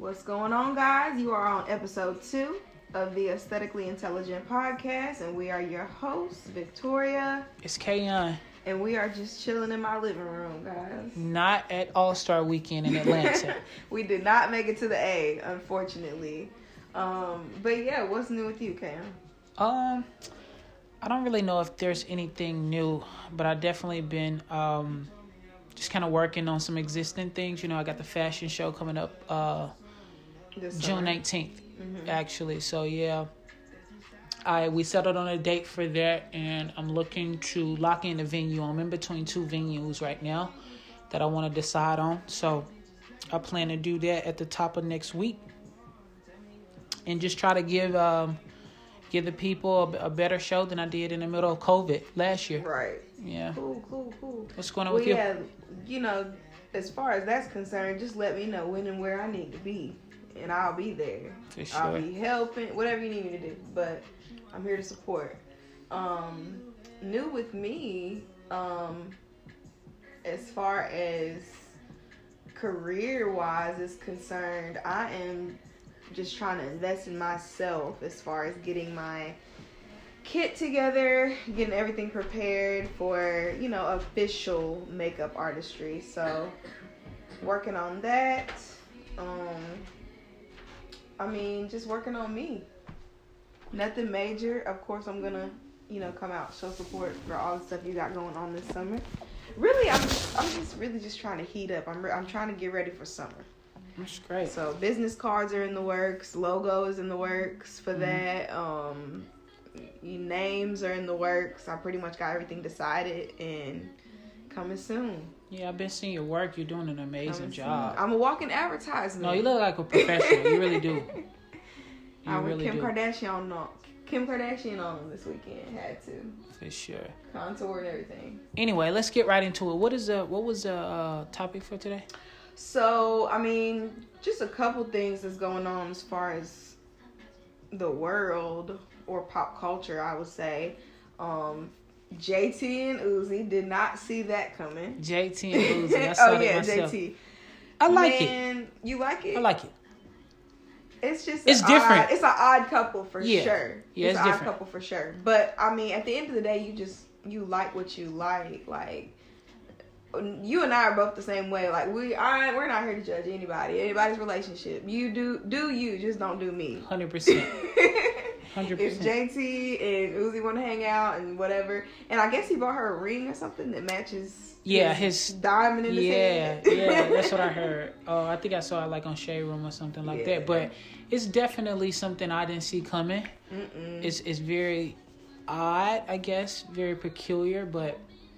What's going on, guys? You are on episode 2 of the Aesthetically Intelligent Podcast, and we are your hosts, Victoria. It's Kayon. And we are just chilling in my living room, guys. Not at All-Star Weekend in Atlanta. We did not make it to the A, unfortunately. But yeah, what's new with you, Cam? I don't really know if there's anything new, but I definitely been just kind of working on some existing things. You know, I got the fashion show coming up June 19th, actually. So yeah, we settled on a date for that, and I'm looking to lock in the venue. I'm in between 2 venues right now that I want to decide on. So I plan to do that at the top of next week, and just try to give the people a better show than I did in the middle of COVID last year. Right. Yeah. Cool. What's going on with you? Yeah, you know, as far as that's concerned, just let me know when and where I need to be, and I'll be there. For sure. I'll be helping, whatever you need me to do, but I'm here to support. New with me, as far as career-wise is concerned, I am just trying to invest in myself as far as getting my kit together, getting everything prepared for, you know, official makeup artistry. So working on that. Just working on me. Nothing major. Of course, I'm gonna, come out, show support for all the stuff you got going on this summer. Really, I'm just really just trying to heat up. I'm trying to get ready for summer. That's great. So business cards are in the works, logo is in the works for that. Names are in the works. I pretty much got everything decided and coming soon. Yeah, I've been seeing your work. You're doing an amazing job. I'm a walking advertisement. No, you look like a professional. You really do. I went Kim Kardashian on this weekend. Had to. For sure. Contour and everything. Anyway, let's get right into it. What was the topic for today? So, just a couple things that's going on as far as the world or pop culture, I would say. JT and Uzi, did not see that coming. JT and Uzi, I saw that myself. JT. I like it. You like it? I like it. It's just different. It's an odd couple for sure. Yeah, it's an different. Odd couple for sure. But at the end of the day, you like what you like. Like, you and I are both the same way. Like, we're not here to judge anybody's relationship. You do you, just don't do me. 100%. 100%. If JT and Uzi want to hang out and whatever, and I guess he bought her a ring or something that matches. His diamond in his head. Yeah, that's what I heard. I think I saw it like on Shade Room or something like that. But it's definitely something I didn't see coming. It's very odd, I guess, very peculiar, but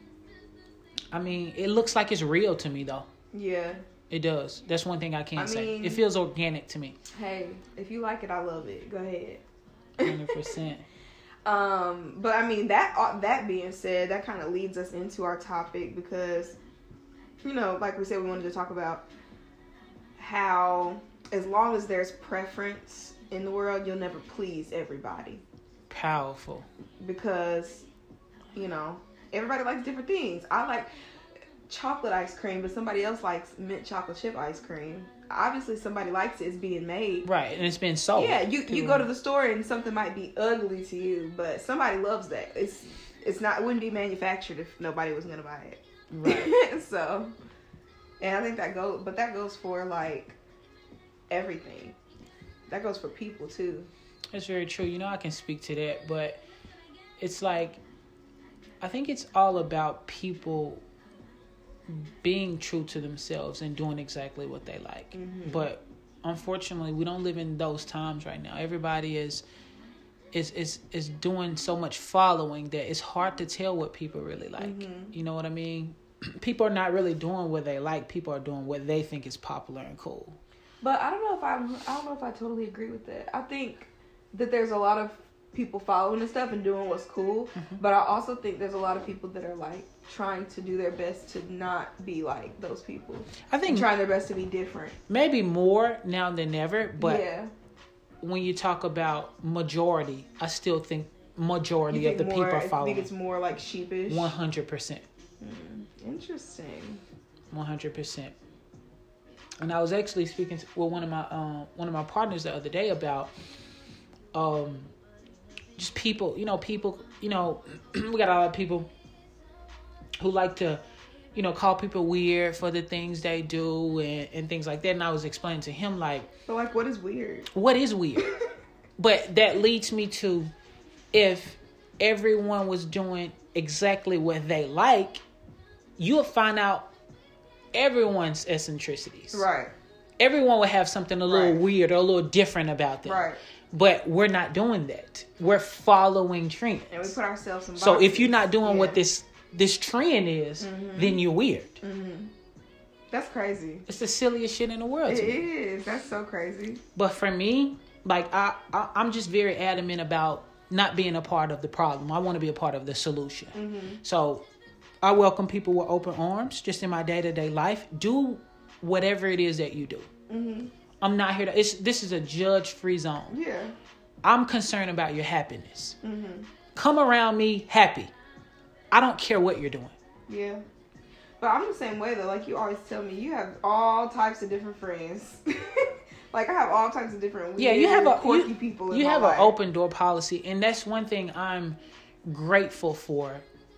it looks like it's real to me though. Yeah. It does. That's one thing I can't say. It feels organic to me. Hey, if you like it, I love it. Go ahead. 100%. But that being said, that kind of leads us into our topic because, like we said, we wanted to talk about how as long as there's preference in the world, you'll never please everybody. Powerful. Because, everybody likes different things. I like chocolate ice cream, but somebody else likes mint chocolate chip ice cream. Obviously, somebody likes it. It's being made. Right, and it's been sold. Yeah, you go to the store and something might be ugly to you, but somebody loves that. It wouldn't be manufactured if nobody was going to buy it. Right. So, and I think that goes for, like, everything. That goes for people, too. That's very true. I can speak to that, but it's like, I think it's all about people being true to themselves and doing exactly what they like. Mm-hmm. But unfortunately, we don't live in those times right now. Everybody is doing so much following that it's hard to tell what people really like. Mm-hmm. You know what I mean? People are not really doing what they like. People are doing what they think is popular and cool. But I don't know if I totally agree with that. I think that there's a lot of people following and stuff and doing what's cool. Mm-hmm. But I also think there's a lot of people that are like trying to do their best to not be like those people. I think trying their best to be different. Maybe more now than ever, but when you talk about majority, I still think majority of the people are following. I think it's more like sheepish. 100%. Interesting. 100%. And I was actually speaking with one of my partners the other day about just people, we got a lot of people who like to, call people weird for the things they do and things like that. And I was explaining to him, like... But, like, what is weird? What is weird? But that leads me to, if everyone was doing exactly what they like, you'll find out everyone's eccentricities. Right. Everyone would have something a little weird or a little different about them. Right. But we're not doing that. We're following trends. And we put ourselves in boxes. So if you're not doing what this trend is, then you're weird. Mm-hmm. That's crazy. It's the silliest shit in the world. It is. That's so crazy. But for me, like I'm just very adamant about not being a part of the problem. I want to be a part of the solution. Mm-hmm. So I welcome people with open arms just in my day-to-day life. Do whatever it is that you do. Mm-hmm. I'm not here to... This is a judge-free zone. Yeah. I'm concerned about your happiness. Mm-hmm. Come around me happy. I don't care what you're doing. Yeah. But I'm the same way, though. Like, you always tell me, you have all types of different friends. Like, I have all types of different weird, quirky people in my life. You have an open door policy, and that's one thing I'm grateful for.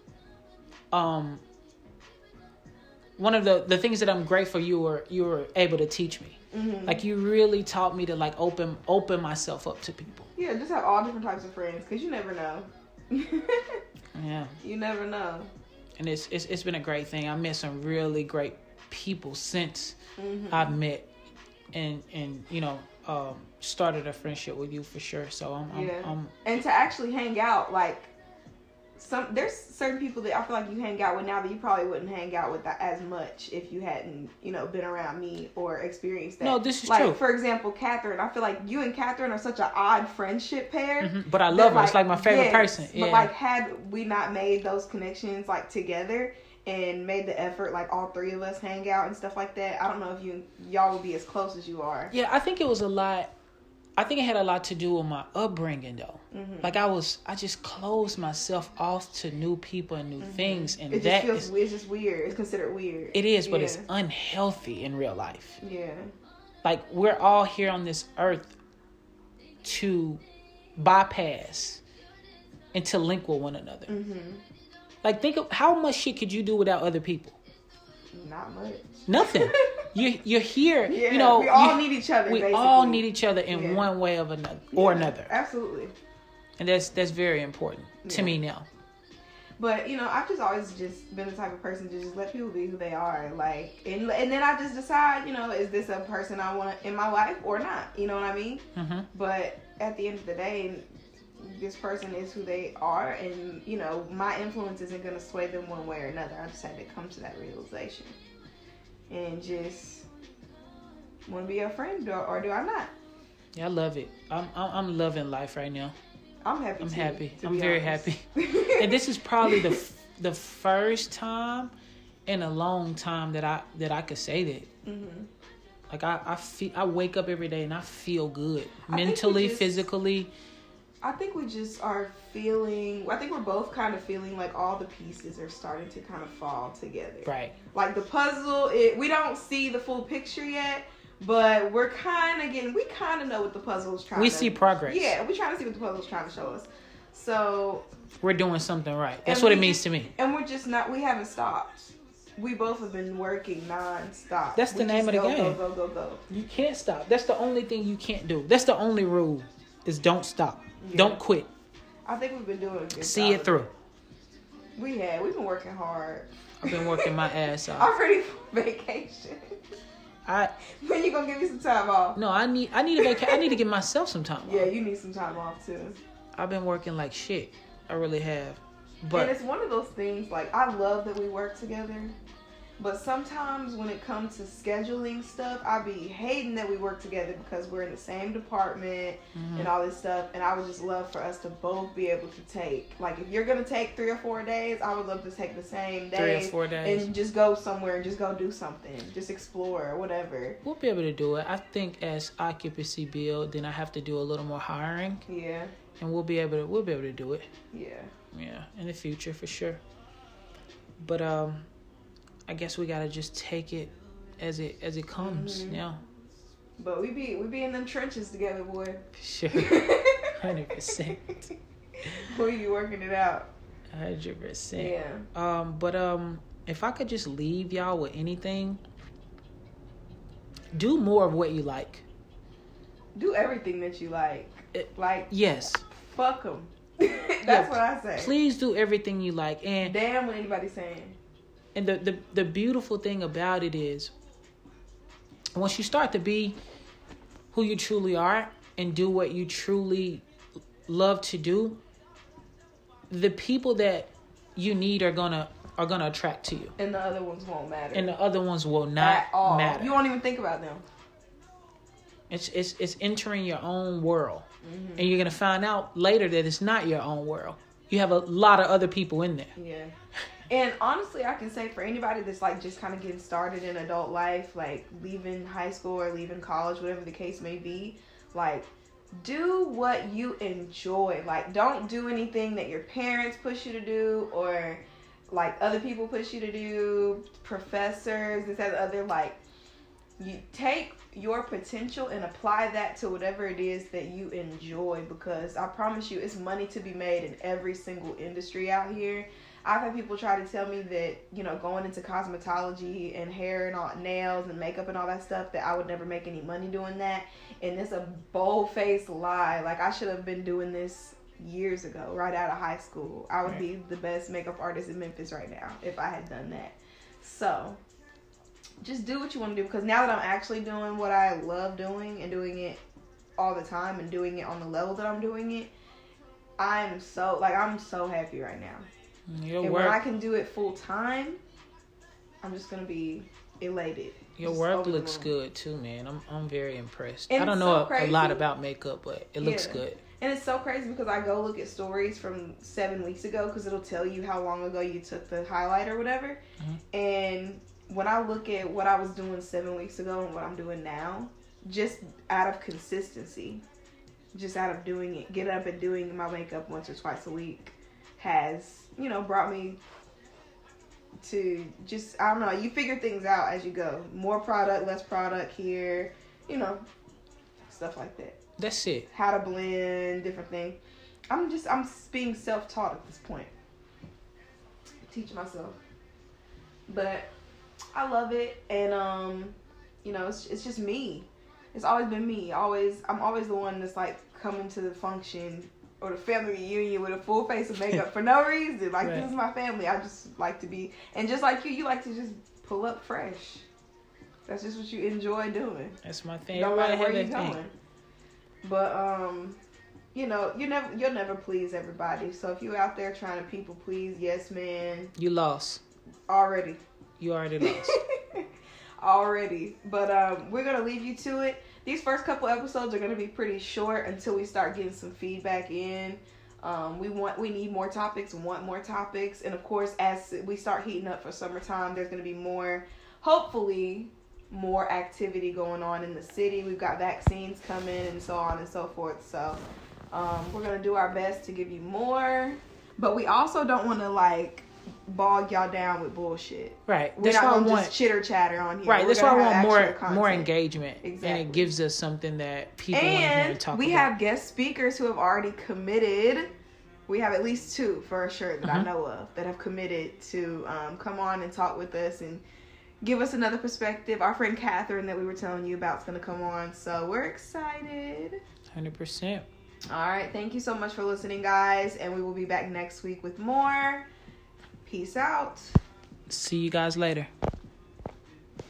One of the things that I'm grateful you were able to teach me. Mm-hmm. Like, you really taught me to, like, open myself up to people. Yeah, just have all different types of friends, because you never know. Yeah. You never know. And it's been a great thing. I met some really great people since I've met and started a friendship with you for sure. So I'm and to actually hang out, like, there's certain people that I feel like you hang out with now that you probably wouldn't hang out with that as much if you hadn't, been around me or experienced that. No, this is like, true. For example, Catherine, I feel like you and Catherine are such an odd friendship pair. Mm-hmm. But I love her. It's like my favorite person. Yeah. But like, had we not made those connections like together and made the effort, like all three of us hang out and stuff like that, I don't know if y'all would be as close as you are. Yeah, I think it was a lot. I think it had a lot to do with my upbringing, though. Mm-hmm. Like, I just closed myself off to new people and new things, and it's just weird. It's considered weird. It is, but it's unhealthy in real life. Yeah. Like, we're all here on this earth to bypass and to link with one another. Mm-hmm. Like, think of how much shit could you do without other people? Not much. Nothing. You're here. Yeah, we all need each other. We basically. all need each other in one way or another. Absolutely. And that's very important to me now. But I've just always just been the type of person to just let people be who they are. Like, and then I just decide, is this a person I want in my life or not? You know what I mean? Mm-hmm. But at the end of the day, this person is who they are, and my influence isn't going to sway them one way or another. I just had to come to that realization and just want to be a friend, or do I not? Yeah, I love it. I'm loving life right now. I'm happy. I'm happy. I'm very happy. And this is probably the first time in a long time that I could say that. Mm-hmm. Like, I wake up every day and I feel good, mentally, physically. I think we just are feeling... I think we're both kind of feeling like all the pieces are starting to kind of fall together. Right. Like, the puzzle, we don't see the full picture yet, but we're kind of getting... We kind of know what the puzzle is trying to... We see progress. Yeah, we're trying to see what the puzzle is trying to show us. So... We're doing something right. That's what it means to me. And we're just not... We haven't stopped. We both have been working non-stop. That's the name of the game. Go. You can't stop. That's the only thing you can't do. That's the only rule, is don't stop. Yeah. Don't quit. I think we've been doing a good See it through. We've been working hard. I've been working my ass off. I'm ready for vacation. When you gonna give me some time off? No, I need a vacation. I need to give myself some time off. Yeah, you need some time off too. I've been working like shit. I really have. But and it's one of those things, like, I love that we work together. But sometimes when it comes to scheduling stuff, I be hating that we work together because we're in the same department and all this stuff. And I would just love for us to both be able to take, like, if you're going to take 3 or 4 days, I would love to take the same day. 3 or 4 days. And just go somewhere and just go do something. Just explore or whatever. We'll be able to do it. I think as occupancy build, then I have to do a little more hiring. Yeah. And we'll be able to do it. Yeah. Yeah, in the future for sure. But I guess we gotta just take it as it comes. Mm-hmm. Yeah. But we be in them trenches together, boy. Sure. 100%. We be working it out. 100%. Yeah. But if I could just leave y'all with anything, do more of what you like. Do everything that you like. Yes. Fuck them. That's what I say. Please do everything you like. And damn what anybody's saying. And the beautiful thing about it is, once you start to be who you truly are and do what you truly love to do, the people that you need are gonna attract to you. And the other ones won't matter. And the other ones will not matter. You won't even think about them. It's entering your own world. Mm-hmm. And you're gonna find out later that it's not your own world. You have a lot of other people in there. Yeah. And honestly, I can say for anybody that's like just kind of getting started in adult life, like leaving high school or leaving college, whatever the case may be, like do what you enjoy. Like don't do anything that your parents push you to do or like other people push you to do, professors, this, that, the other. Like you take your potential and apply that to whatever it is that you enjoy, because I promise you it's money to be made in every single industry out here. I've had people try to tell me that, you know, going into cosmetology and hair and all, nails and makeup and all that stuff, that I would never make any money doing that. And it's a bold-faced lie. Like, I should have been doing this years ago, right out of high school. I would be the best makeup artist in Memphis right now if I had done that. So, just do what you want to do, because now that I'm actually doing what I love doing and doing it all the time and doing it on the level that I'm doing it, I'm so happy right now. When I can do it full time, I'm just gonna be elated. Your work looks good too, man. I'm very impressed. And I don't know a lot about makeup, but it looks good. And it's so crazy because I go look at stories from 7 weeks ago, because it'll tell you how long ago you took the highlight or whatever. Mm-hmm. And when I look at what I was doing 7 weeks ago and what I'm doing now, just out of consistency, just out of doing it, getting up and doing my makeup once or twice a week, has, you know, brought me to just, I don't know, you figure things out as you go. More product, less product here, you know, stuff like that. That's it. How to blend, different things. I'm being self-taught at this point. Teach myself. But I love it, and you know, it's just me. It's always been me. I'm always the one that's like coming to the function or the family reunion with a full face of makeup for no reason. Like, This is my family. I just like to be, and just like you like to just pull up fresh. That's just what you enjoy doing. That's my thing. No matter where you're going. But you know, you'll never please everybody. So if you're out there trying to people please, yes, man, you lost already. You already lost. Already. But we're gonna leave you to it. These first couple episodes are gonna be pretty short until we start getting some feedback in. We need more topics, want more topics, and of course, as we start heating up for summertime, there's gonna be hopefully more activity going on in the city. We've got vaccines coming and so on and so forth. So we're gonna do our best to give you more, but we also don't want to like bog y'all down with bullshit. Right. We're not gonna just chitter chatter on here. Right. That's why I want more engagement. Exactly. And it gives us something that people want to hear and talk about. We have guest speakers who have already committed. We have at least 2 for sure that I know of that have committed to come on and talk with us and give us another perspective. Our friend Catherine that we were telling you about is going to come on. So we're excited. 100%. All right. Thank you so much for listening, guys. And we will be back next week with more. Peace out. See you guys later.